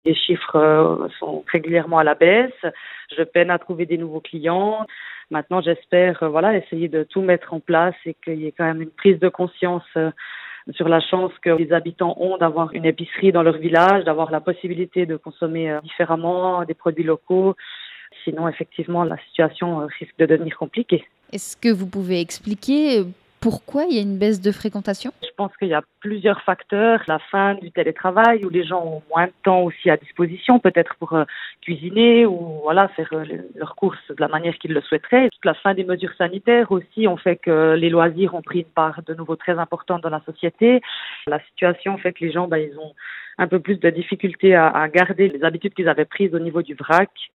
Les chiffres sont régulièrement à la baisse. Je peine à trouver des nouveaux clients. Maintenant, j'espère essayer de tout mettre en place et qu'il y ait quand même une prise de conscience sur la chance que les habitants ont d'avoir une épicerie dans leur village, d'avoir la possibilité de consommer différemment des produits locaux. Sinon, effectivement, la situation risque de devenir compliquée. Est-ce que vous pouvez expliquer pourquoi il y a une baisse de fréquentation? Je pense qu'il y a plusieurs facteurs. La fin du télétravail où les gens ont moins de temps aussi à disposition, peut-être pour cuisiner ou faire leurs courses de la manière qu'ils le souhaiteraient. Toute la fin des mesures sanitaires aussi ont fait que les loisirs ont pris une part de nouveau très importante dans la société. La situation fait que les gens, ils ont un peu plus de difficultés à garder les habitudes qu'ils avaient prises au niveau du vrac.